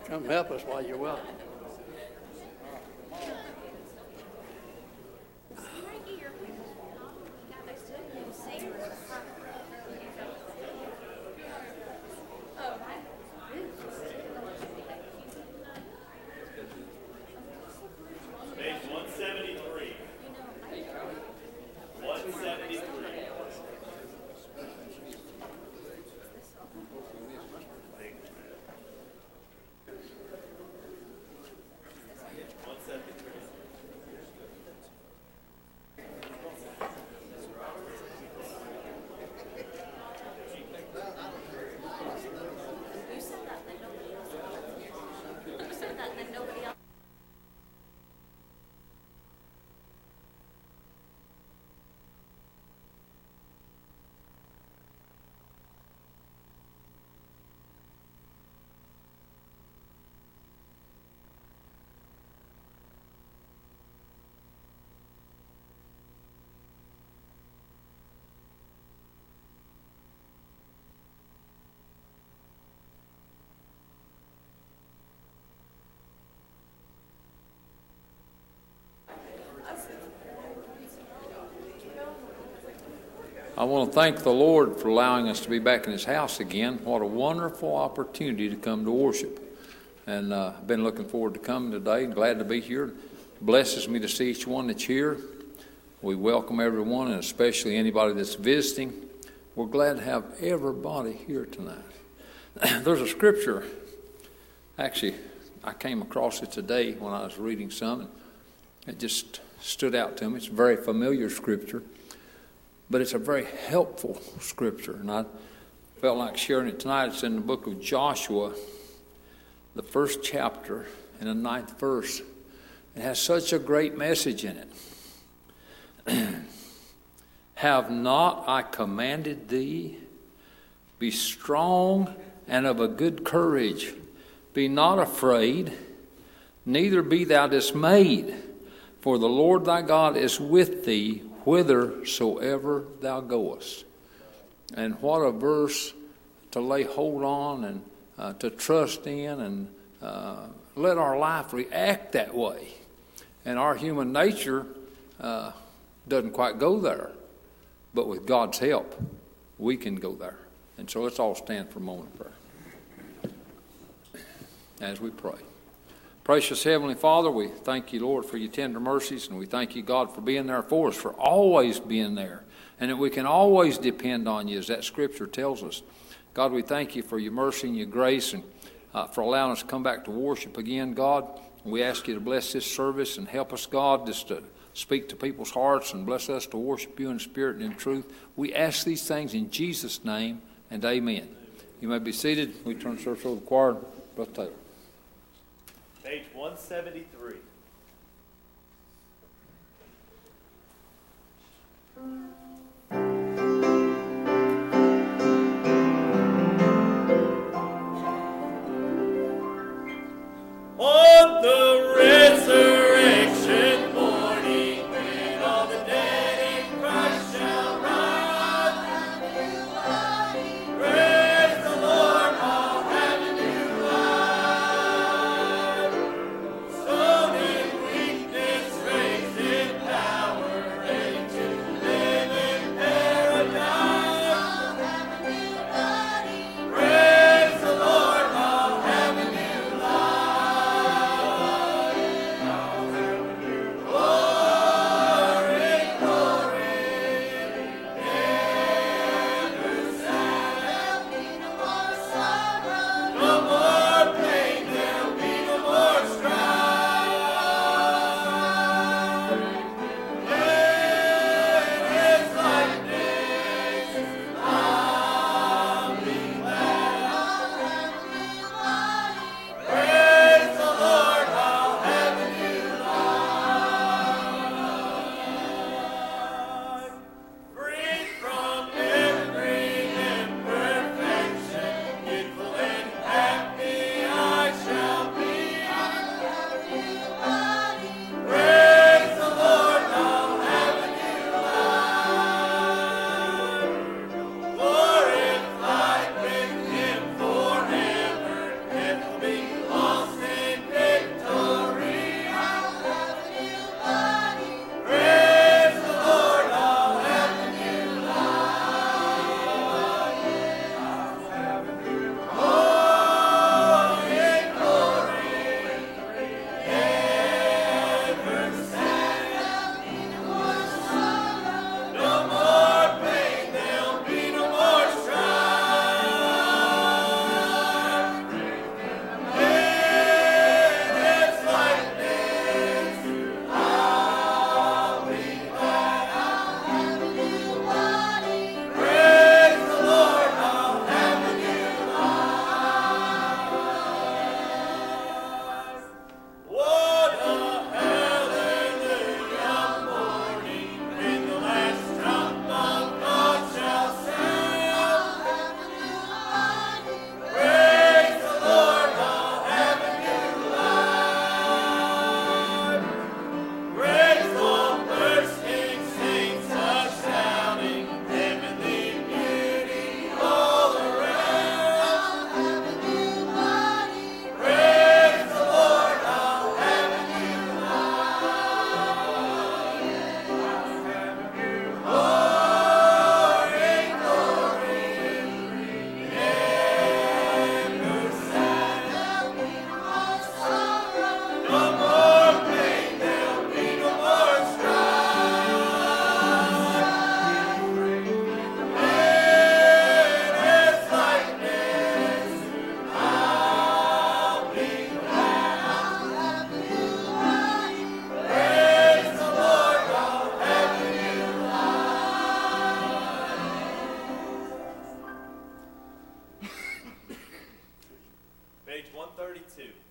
Come help us while you're welcome. Page 173. 173. I want to thank the Lord for allowing us to be back in His house again. What a wonderful opportunity to come to worship. And I've been looking forward to coming today. Glad to be here. It blesses me to see each one that's here. We welcome everyone, and especially anybody that's visiting. We're glad to have everybody here tonight. There's a scripture. Actually, I came across it today when I was reading something. It just stood out to me. It's a very familiar scripture. But it's a very helpful scripture, and I felt like sharing it tonight. It's in the book of Joshua, the 1st chapter, and the 9th verse. It has such a great message in it. Have not I commanded thee? Be strong and of a good courage. Be not afraid, neither be thou dismayed. For the Lord thy God is with thee, whithersoever thou goest. And what a verse to lay hold on and to trust in and let our life react that way. And our human nature doesn't quite go there. But with God's help, we can go there. And so let's all stand for a moment of prayer as we pray. Precious Heavenly Father, we thank you, Lord, for your tender mercies, and we thank you, God, for being there for us, for always being there, and that we can always depend on you, as that scripture tells us. God, we thank you for your mercy and your grace, and for allowing us to come back to worship again, God. We ask you to bless this service and help us, God, just to speak to people's hearts and bless us to worship you in spirit and in truth. We ask these things in Jesus' name, and amen. You may be seated. We turn the service over to the choir. Brother Taylor. Page 173. On the resurrection morning, when all the dead in Christ shall rise, praise the Lord, all heaven new life. Sown in weakness, raised in power, ready to live 2.